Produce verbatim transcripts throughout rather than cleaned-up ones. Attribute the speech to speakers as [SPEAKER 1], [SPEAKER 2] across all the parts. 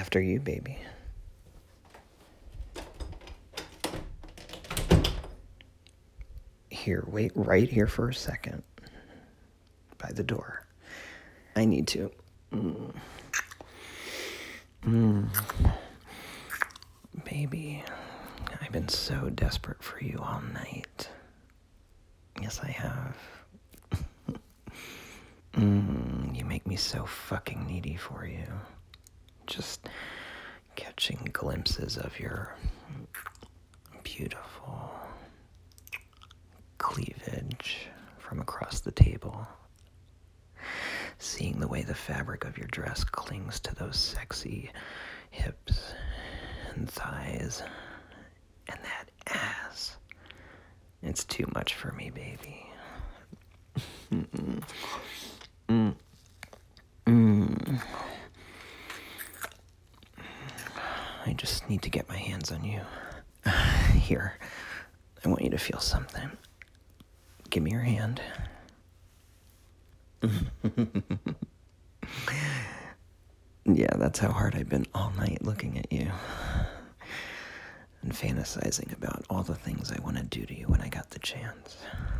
[SPEAKER 1] After you, baby. Here, wait right here for a second. By the door. I need to. Mm. Mm. Baby, I've been so desperate for you all night. Yes, I have. mm, you make me so fucking needy for you. Just catching glimpses of your beautiful cleavage from across the table. Seeing the way the fabric of your dress clings to those sexy hips and thighs and that ass. It's too much for me, baby. Mm-mm. Mm. Mm. I just need to get my hands on you. Here, I want you to feel something. Give me your hand. Yeah, that's how hard I've been all night looking at you and fantasizing about all the things I want to do to you when I got the chance.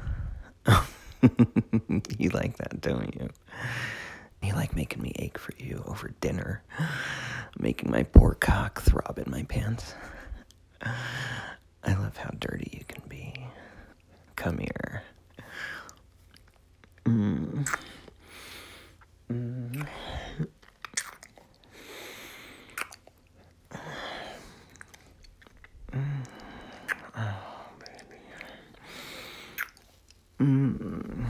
[SPEAKER 1] You like that, don't you? You like making me ache for you over dinner, making my poor cock throb in my pants. I love how dirty you can be. Come here. Mm. Mm. Mm. Oh, baby. Mm.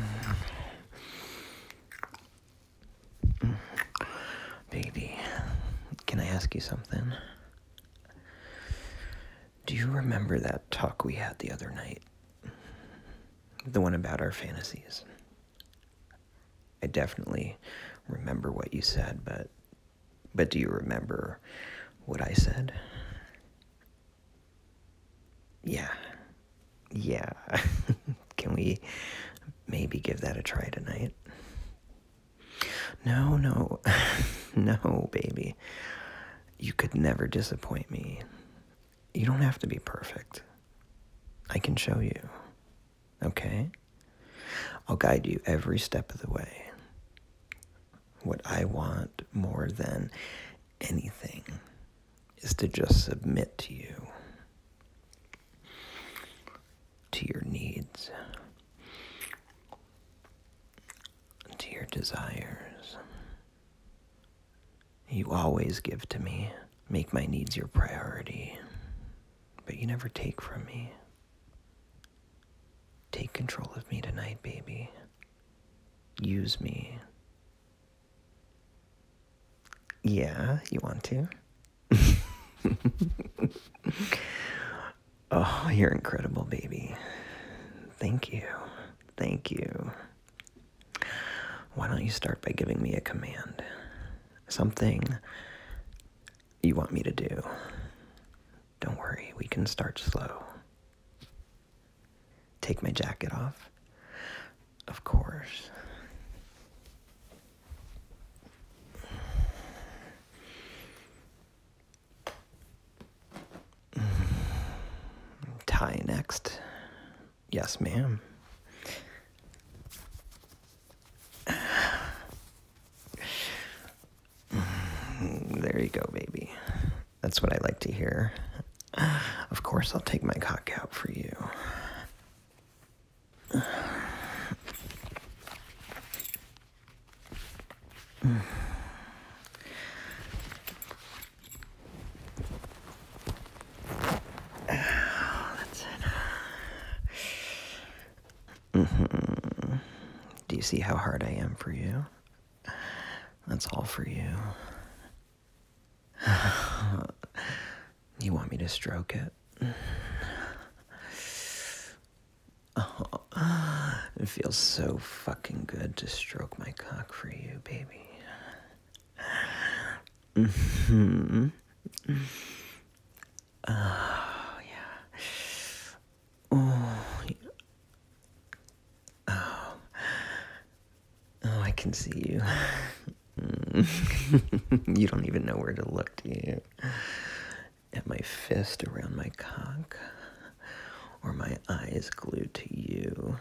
[SPEAKER 1] Mm. Baby, can I ask you something? Do you remember that talk we had the other night? The one about our fantasies. I definitely remember what you said, but but do you remember what I said? Yeah. Yeah. Can we maybe give that a try tonight? No, no. No, baby. You could never disappoint me. You don't have to be perfect. I can show you. Okay? I'll guide you every step of the way. What I want more than anything is to just submit to you, to your needs, to your desires. You always give to me, make my needs your priority, but you never take from me. Take control of me tonight, baby. Use me. Yeah, you want to? Oh, you're incredible, baby. Thank you. Thank you. Why don't you start by giving me a command? Something you want me to do. Don't worry, we can start slow. Take my jacket off? Of course. Tie next. Yes, ma'am. There you go, baby. That's what I like to hear. Of course, I'll take my cock out for you. That's it. Mm-hmm. Do you see how hard I am for you? That's all for you. You want me to stroke it? Oh, it feels so fucking good to stroke my cock for you, baby. Mm-hmm. Oh, yeah. Oh, yeah. Oh. Oh, I can see you. You don't even know where to look, do you? At my fist around my cock, or my eyes glued to you.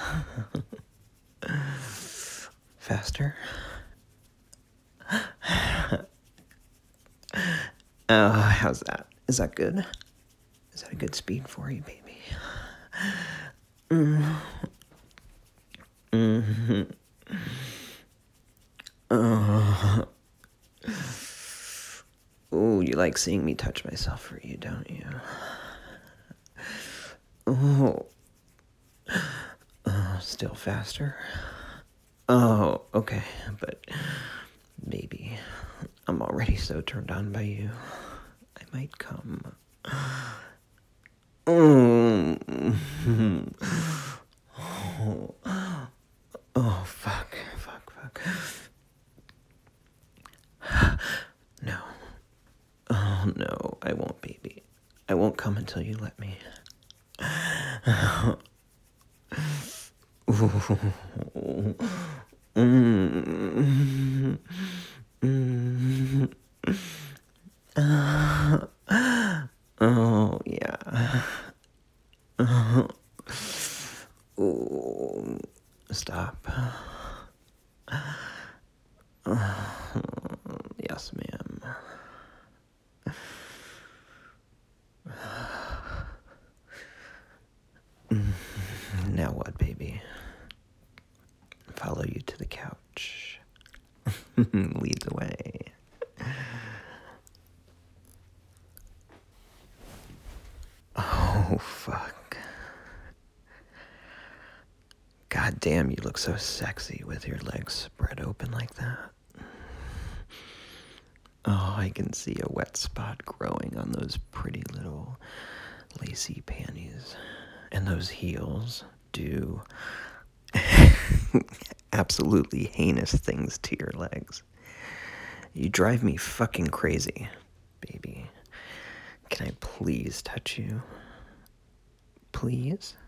[SPEAKER 1] Faster? Oh, how's that? Is that good? Is that a good speed for you, baby? Mm. Mm-hmm. Oh. Ooh, you like seeing me touch myself for you, don't you? Oh. Oh, still faster? Oh, okay, but maybe I'm already so turned on by you. I might come. Mm. Oh. Oh, fuck, fuck, fuck. No. Oh, no, I won't, baby. I won't come until you let me. Mm. Mm. Uh, oh, yeah. Uh, oh, stop. Uh, yes, ma'am. Now what, baby? Follow you to the couch. Lead the way. Oh, fuck. God damn, you look so sexy with your legs spread open like that. Oh, I can see a wet spot growing on those pretty little lacy panties. And those heels do absolutely heinous things to your legs. You drive me fucking crazy, baby. Can I please touch you? Please?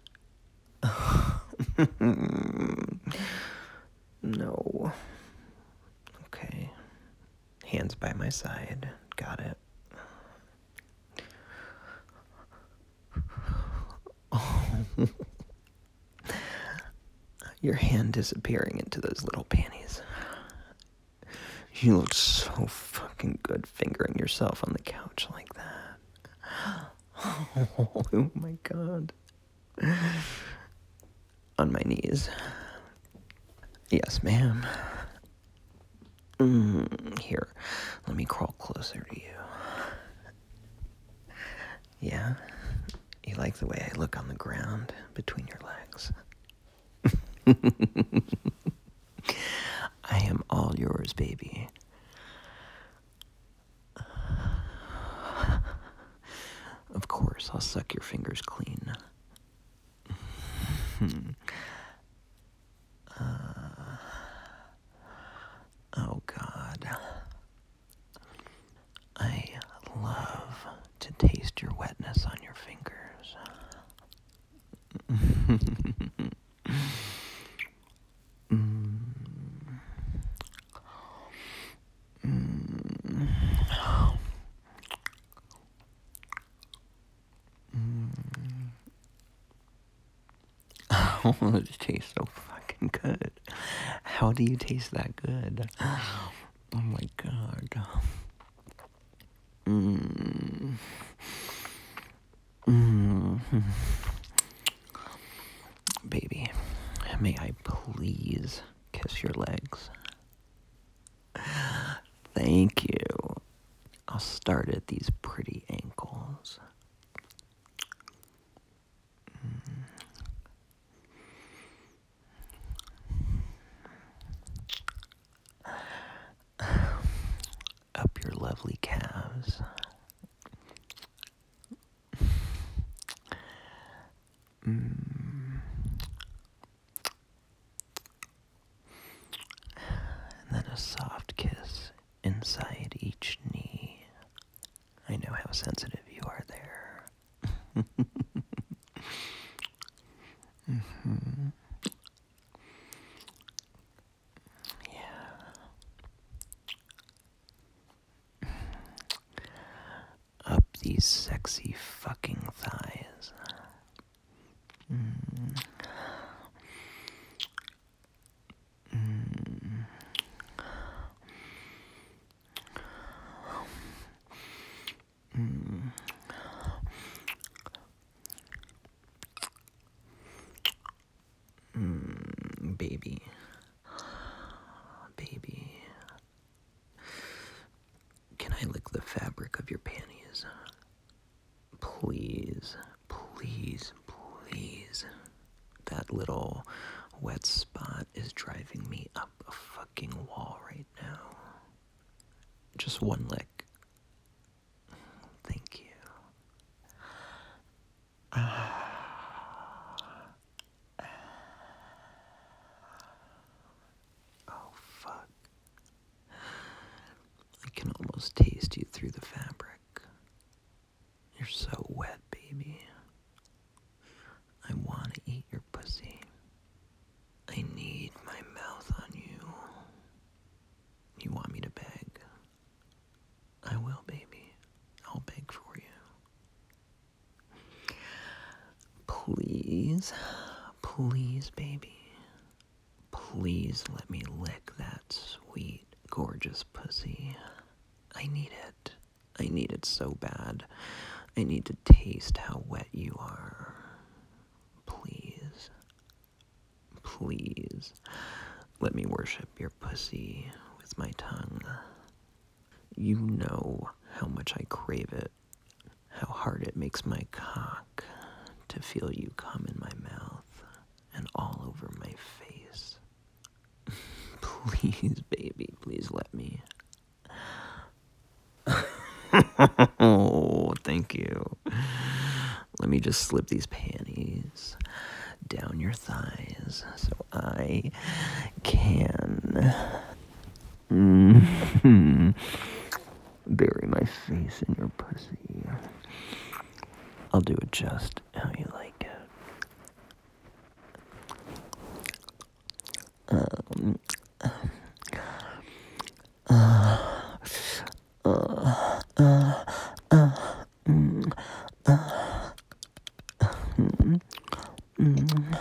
[SPEAKER 1] No. Okay. Hands by my side. Got it. Oh. Your hand disappearing into those little panties. You look so fucking good fingering yourself on the couch like that. Oh my god. On my knees. Yes, ma'am. Mm, here, let me crawl closer to you. Yeah? You like the way I look on the ground between your legs? I am all yours, baby. Of course, I'll suck your fingers clean. uh, oh, God. I love to taste your wetness on your fingers. mm. Mm. Oh, it tastes so fucking good. How do you taste that good? Oh my god. Mm. Mm. Baby, may I please kiss your legs? Thank you. I'll start at these pretty ankles. Up your lovely calves. Mm. And then a soft kiss inside each knee. I know how sensitive you are there. mm-hmm. Yeah. these sexy fucking thighs. Mm. Mm. Mm. Mm. Baby. Baby. Can I lick the fabric of your panties? Please, please, please. That little wet spot is driving me up a fucking wall right now. Just one lick. Thank you. Oh, fuck. I can almost taste you through the fabric. You're so wet, baby. I want to eat your pussy. I need my mouth on you. You want me to beg? I will, baby. I'll beg for you. Please, please, baby. Please let me lick that sweet, gorgeous pussy. I need it. I need it so bad. I need to taste how wet you are. Please. Please. Let me worship your pussy with my tongue. You know how much I crave it. How hard it makes my cock to feel you come in my mouth and all over my face. Please, baby, please let me. Oh, thank you. Let me just slip these panties down your thighs so I can mm-hmm, bury my face in your pussy. I'll do it just how you like it. Um, uh, uh, uh, uh, mm, uh, mm, mm.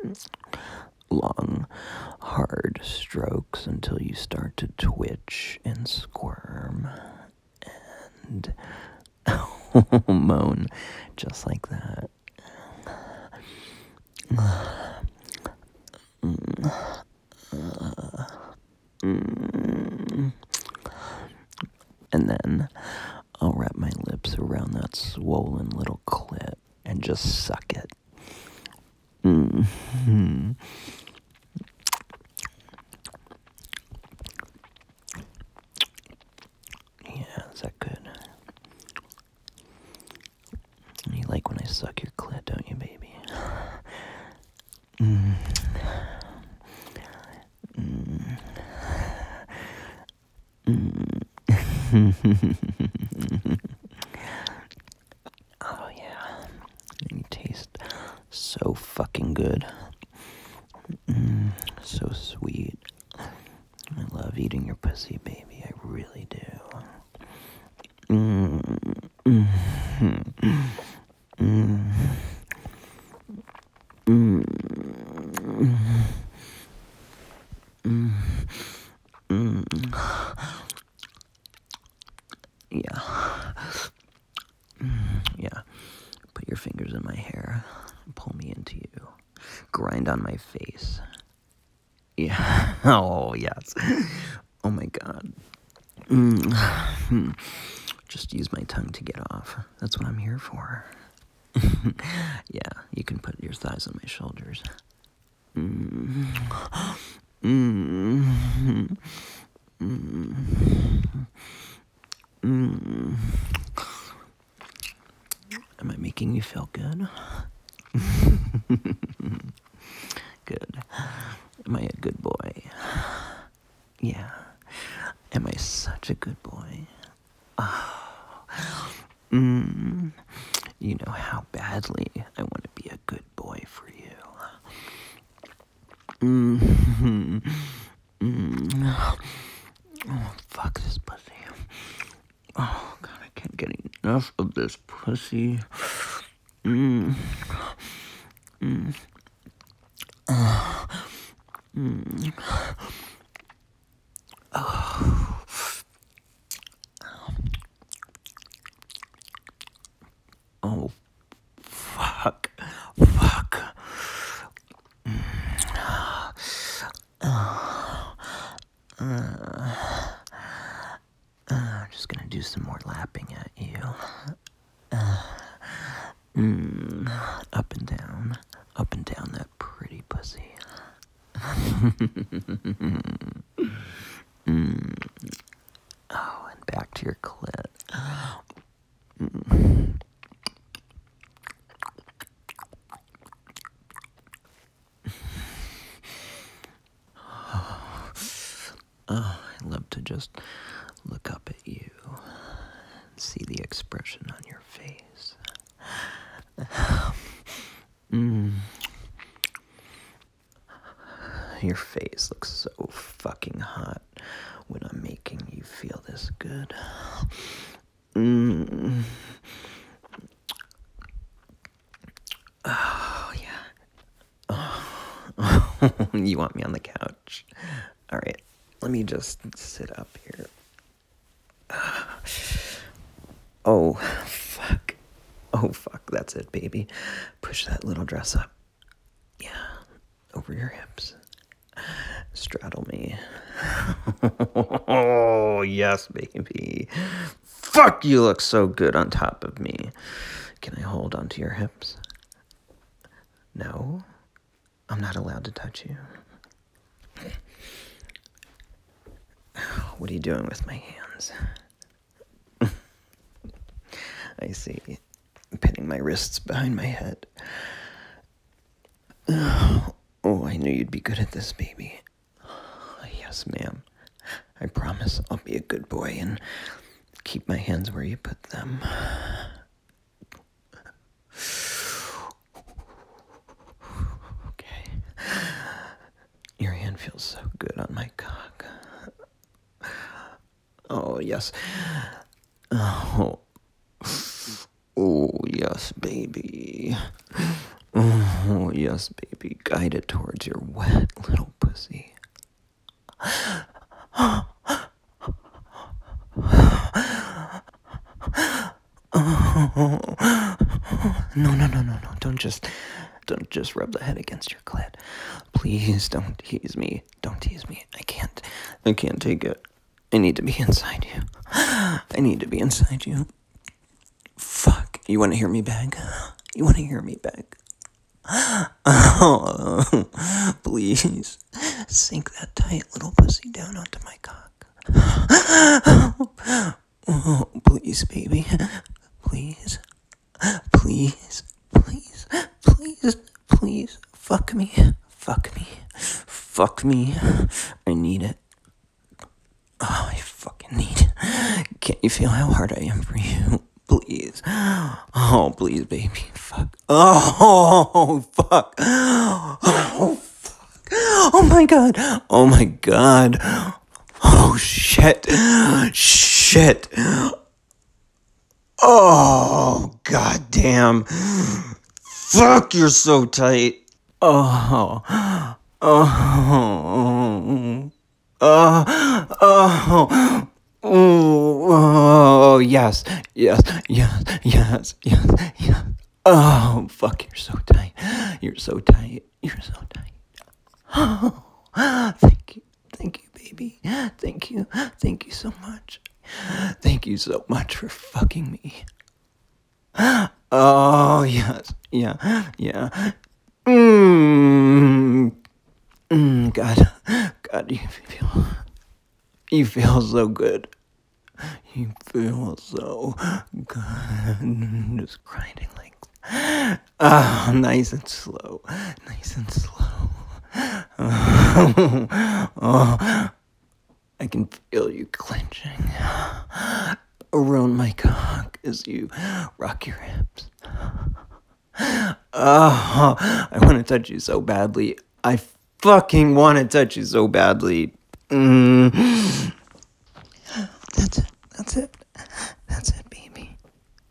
[SPEAKER 1] Long, hard strokes until you start to twitch and squirm and moan just like that. Mm. Uh, mm. And then I'll wrap my lips around that swollen little clit and just suck it. Mm-hmm. Yeah, is that good? You like when I suck your clit, don't you, baby? Mm. Mm. Mm. Oh, yeah. You taste so fucking good. Mm, so sweet. I love eating your pussy, baby. I really do. Mm, mm, mm, mm, mm, mm, mm. Yeah. Mm, yeah. Put your fingers in my hair. Pull me into you. Grind on my face. Yeah. Oh, yes. Oh, my God. Mm. Just use my tongue to get off. That's what I'm here for. Yeah, you can put your thighs on my shoulders. Mm. Mm. Mm. Mm. Am I making you feel good? Good. Am I a good boy? Yeah. Am I such a good boy? Oh. Mm. You know how badly I want to be a good boy for you. Mm. Mm. Oh, fuck this pussy. Oh, God, I can't get enough of this pussy. Mm. Mm. Uh. Mm. Oh. Oh, fuck. Fuck. Mm. Uh. Uh. I'm just gonna do some more lapping at you. Uh. Mm. Up and down. Up and down that pretty pussy. Mm. Oh, and back to your clit. Mm. Oh, I love to just look up at you and see the expression on your face. Mm. Your face looks so fucking hot when I'm making you feel this good. Mm. Oh, yeah. Oh. You want me on the couch? All right, let me just sit up here. Oh, fuck. Oh, fuck, that's it, baby. Push that little dress up. Yeah, over your hips. Straddle me. Oh, yes, baby. Fuck, you look so good on top of me. Can I hold onto your hips? No, I'm not allowed to touch you. What are you doing with my hands? I see. Pinning my wrists behind my head. Oh, I knew you'd be good at this, baby. Yes, ma'am. I promise I'll be a good boy and keep my hands where you put them. Okay. Your hand feels so good on my cock. Oh, yes. Oh. Oh, yes, baby. Oh, yes, baby. Guide it towards your wet little pussy. Oh. No, no, no, no, no. Don't just, don't just rub the head against your clit. Please don't tease me. Don't tease me. I can't, I can't take it. I need to be inside you. I need to be inside you. Fuck. You want to hear me beg? You want to hear me beg? Oh, please. Sink that tight little pussy down onto my cock. Oh, please, baby. Please. Please. Please. Please. Please. Fuck me. Fuck me. Fuck me. I need it. Oh, I fucking need it. Can't you feel how hard I am for you? Please. Oh, please, baby. Fuck. Oh, fuck. Oh, fuck. Oh, my God. Oh, my God. Oh, shit. Shit. Oh, God damn. Fuck, you're so tight. Oh. Oh. Oh. Oh. Oh, yes, yes, yes, yes, yes, yes. Oh, fuck, you're so tight. You're so tight. You're so tight. Oh, thank you. Thank you, baby. Thank you. Thank you so much. Thank you so much for fucking me. Oh, yes. Yeah. Yeah. Mmm. Mm, God. God, you feel... You feel so good. You feel so good. Just grinding like... Oh, nice and slow. Nice and slow. Oh, oh, I can feel you clenching around my cock as you rock your hips. Oh, I want to touch you so badly. I fucking want to touch you so badly. Mm. That's it. That's it. That's it, baby.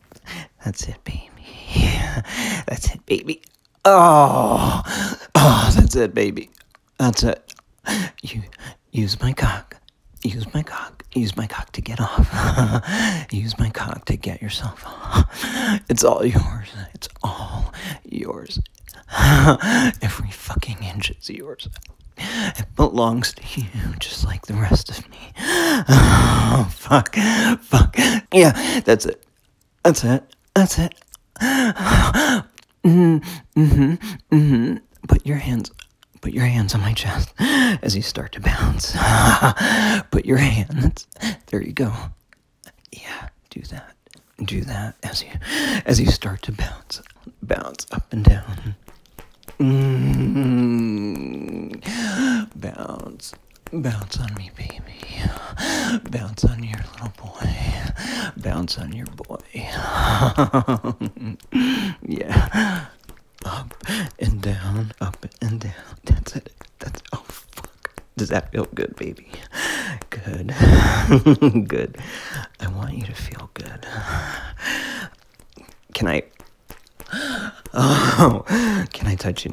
[SPEAKER 1] That's it, baby. That's it, baby. Oh, oh, that's it, baby. That's it. You use my cock. Use my cock. Use my cock to get off. Use my cock to get yourself off. It's all yours. It's all yours. Every fucking inch is yours. It belongs to you, just like the rest of me. Oh, fuck. Fuck. Yeah, that's it. That's it. That's it. Mm-hmm. Mm-hmm. Put your hands Put your hands on my chest as you start to bounce. Put your hands. There you go. Yeah, do that. Do that as you as you start to bounce. Bounce up and down. Mm-hmm. Bounce. Bounce on me, baby. Bounce on your little boy. Bounce on your boy. Yeah. Up and down, up and down. That's it. That's, oh, fuck. Does that feel good, baby? Good. Good. I want you to feel good. Can I... Oh, can I touch you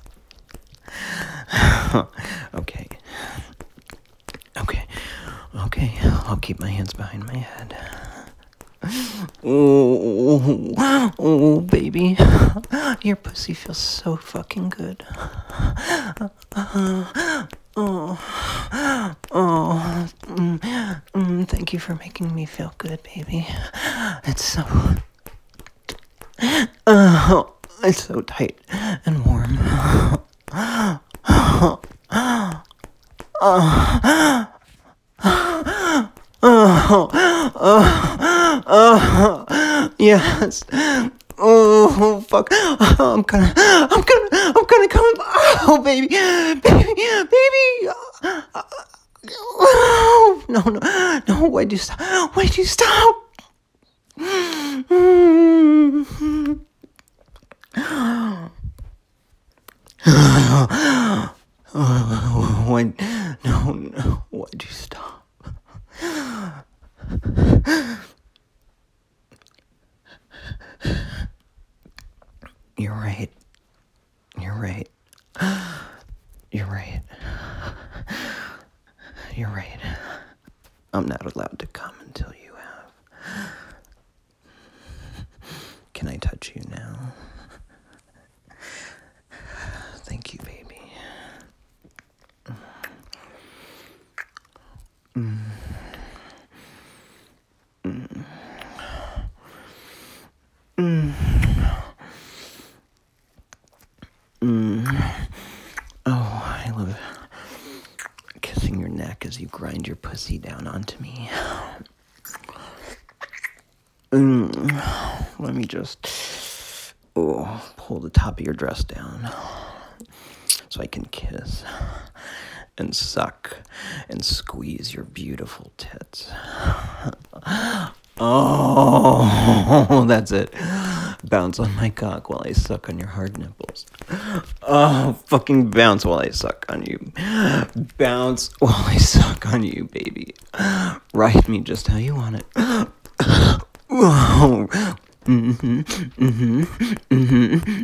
[SPEAKER 1] now? Okay. Okay. Okay. I'll keep my hands behind my head. Oh, oh, baby, your pussy feels so fucking good. Uh, oh, oh, mm, mm, thank you for making me feel good, baby. It's so, oh, it's so tight and warm. Oh, oh, oh. Oh, oh, oh, yes. Oh, fuck. Oh, I'm gonna, I'm gonna, I'm gonna come. Oh, baby, baby, baby. Oh, no, no, no. Why'd you stop? Why'd you stop? Why, no, no. Why'd you stop? You're right. You're right. You're right. You're right. I'm not allowed to come until you have. Can I touch you now? Thank you, baby. Mm. Mm. Mm. Mm. Oh, I love kissing your neck as you grind your pussy down onto me. Mm. Let me just oh, pull the top of your dress down so I can kiss and suck and squeeze your beautiful tits. Oh, that's it. Bounce on my cock while I suck on your hard nipples. Oh, fucking bounce while I suck on you. Bounce while I suck on you, baby. Ride me just how you want it. Whoa. Mm-hmm, mm-hmm, mm-hmm.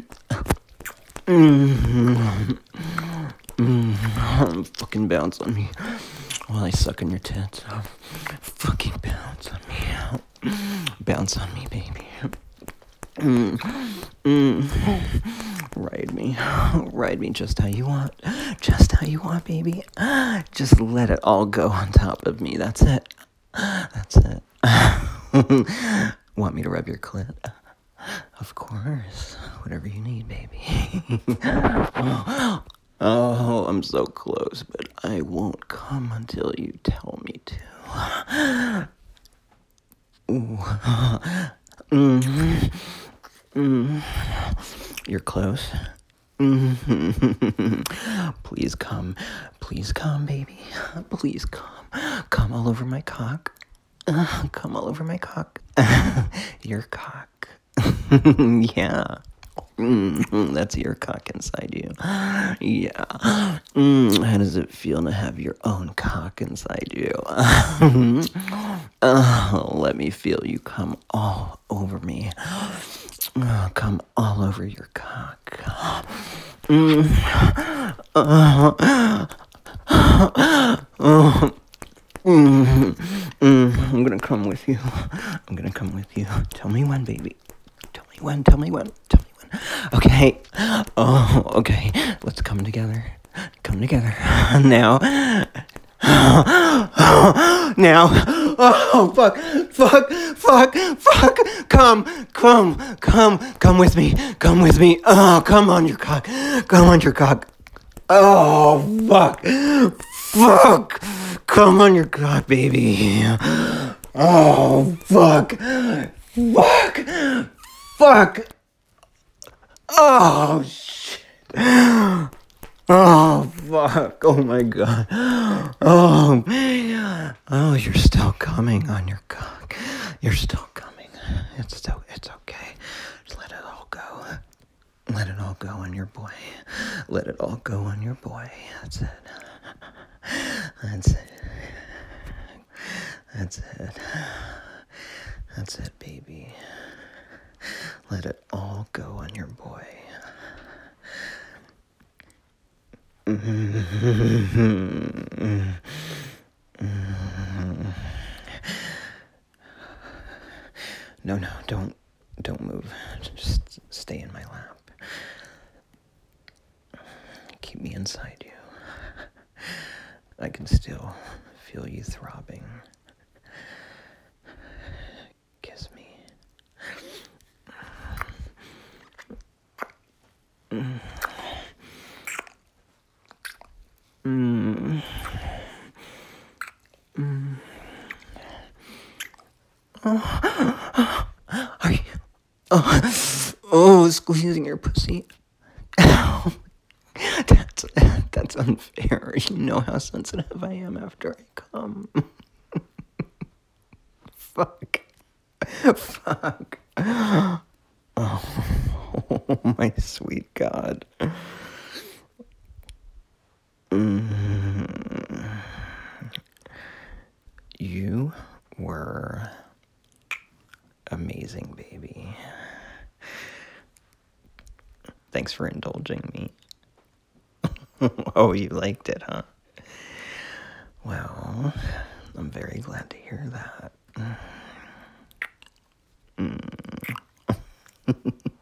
[SPEAKER 1] Mm-hmm. Mm-hmm. Fucking bounce on me while I suck on your tits. Fucking bounce on me. Bounce on me, baby. Mm. Mm. Ride me. Ride me just how you want. Just how you want, baby. Just let it all go on top of me. That's it. That's it. Want me to rub your clit? Of course. Whatever you need, baby. Oh. Oh, I'm so close, but I won't come until you tell me to. Ooh. Mm-hmm. Mm-hmm. You're close. Mm-hmm. Please come. Please come, baby. Please come. Come all over my cock. Uh, come all over my cock. Your cock. Yeah. Mm, that's your cock inside you. Yeah. Mm, how does it feel to have your own cock inside you? Oh, let me feel you come all over me. Oh, come all over your cock. Mm. Uh, uh, mm, mm, I'm gonna come with you. I'm gonna come with you. Tell me when, baby. Tell me when. Tell me when. Tell me when. Okay. Oh, okay. Let's come together. Come together. Now. Now. Oh, fuck. Fuck. Fuck. Fuck. Come. Come. Come. Come with me. Come with me. Oh, come on your cock. Come on your cock. Oh, fuck. Fuck. Come on your cock, baby. Oh, fuck. Fuck. Fuck. Oh, shit. Oh, fuck. Oh, my God. Oh, oh, you're still coming on your cock. You're still coming. It's so, it's okay. Just let it all go. Let it all go on your boy. Let it all go on your boy. That's it. That's it. That's it. That's it, baby. Let it all go on your boy. No, no, don't, don't move. Just stay in my lap. Keep me inside you. I can still feel you throbbing. Kiss me. Mm. Mm. Mm. Oh. Are you? Oh, oh, squeezing your pussy. That's that's unfair. You know how sensitive I am after I come. Fuck. Fuck. Oh, my sweet God. Mm. You were amazing, baby. Thanks for indulging me. Oh, you liked it, huh? Well, I'm very glad to hear that. Mm.